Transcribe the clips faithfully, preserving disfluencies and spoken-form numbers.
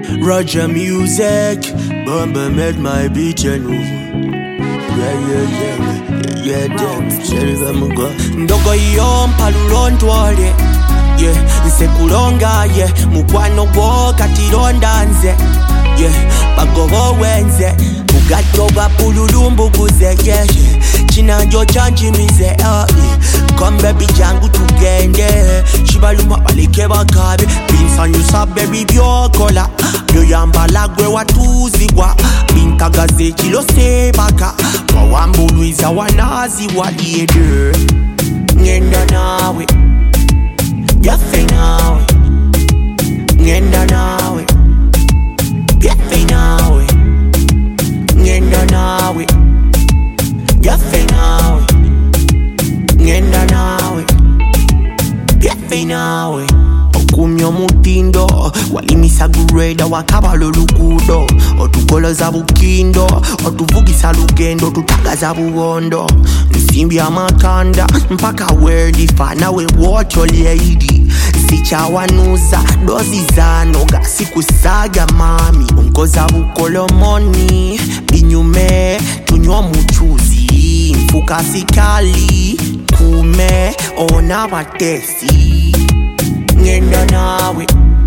Roger Music, Bumba made my beat and yeah, yeah, yeah, yeah, damn, Sheriff Mugo. Ndogo iyo mpalulondwale, yeah, nsekulonga, yeah, mukwano gwo katironda nze, yeah, bagobo wenze, bugato bapululumbuguze, yeah, chinanjo chanjimize, uh, yeah. Come baby jangu tugende, shibaluma balike bakabe, binsanyusa baby byokola, byoyambala gwe watuzigwa, binkagaze kilo sebaka, wawambuluiza wanazi waliede, ngenda nawe, yafe nawe, ngenda nawe, yafe nawe, ngenda nawe, yafe nawe, ngenda nawe, yafe nawe. Okumyo mutindo, walimisa gureda wakabalo lukudo, otugoloza bukindo, otuvugisa lugendo, tutagaza bugondo, nsimbi amakanda, mpaka wordi fana we watch your lady. Sichawanuza, dozi zanoga, sikusaga mami, unkoza bukolomoni, binyume, tunywa muchuzi, mfuka sikali, kume, ona watesi. Ngenda nawe,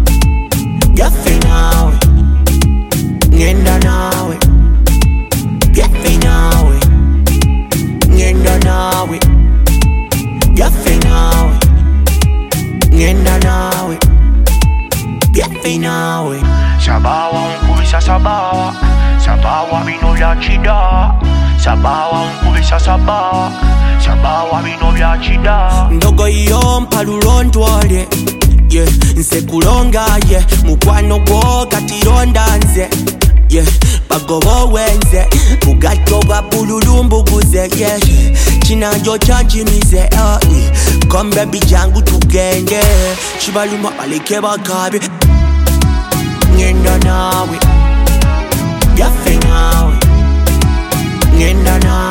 yafe nawe, ngenda nawe, yafe nawe, ngenda nawe, yafe nawe, ngenda nawe, yafe nawe. Sabawa unkubisa sabawa, sabawa bino bya chida, sabawa unkubisa sabawa, sabawa bino bya chida. Ndogo iyo mpalulondwale, yeah, nsekulonga, yeah, mukwano gwo katironda nze, yeah, bagobo wenze, bugato bapululumbuguze, yeah, chinanjo chanjimize, uh, yeah. Come baby jangu tugende, shibaluma balike bakabe, ngenda nawe, yafe nawe, ngenda nawe.